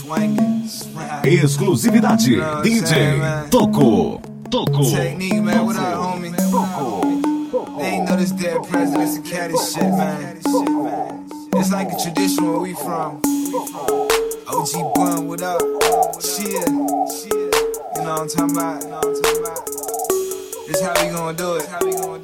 Exclusividade DJ Toco. Technique, man, what up, homie? They ain't know this dead president's a caddy shit, man. It's like a tradition where we from. OG Bun, what up? Shit. You know what I'm talking about? This how we gonna do it.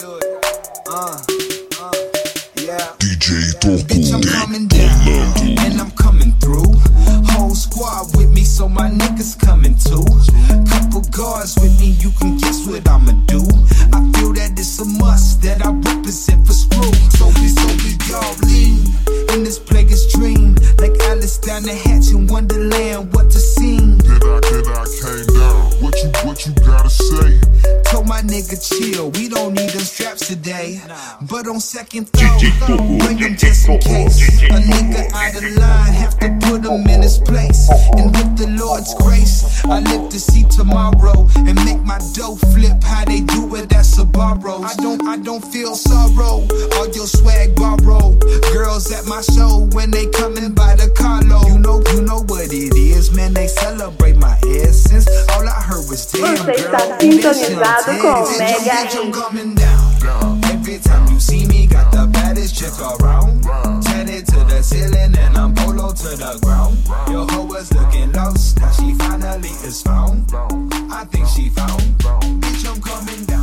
Yeah. DJ Toco. Bitch, I'm coming down, and I'm coming through. Whole squad with me, so my niggas coming too. Couple guards with me, you can guess what I'ma do. I feel that it's a must that I represent for screw. So we all lean in this player's dream, like Alice down the hatch in Wonderland. What the scene? Then I came down. What you gotta say? Told my nigga chill, we don't need them straps today. But on second thought, bring them just in case. A nigga out of line, have to put him in his place. And with the Lord's grace, I live to see tomorrow and make my dough flip. How they do it, that's a borrow. I don't feel sorrow, all your swag borrow. Girls at my show when they coming by the carlo. You know what it is, man, they celebrate my essence. All I heard was damn, Você está sintonizado com Mega Hits. Every time you see me, got the baddest chick around. Tatted to the ceiling and I'm polo to the ground. Your hoe was looking lost, now she finally is found. I think she found. Bitch, I'm coming down.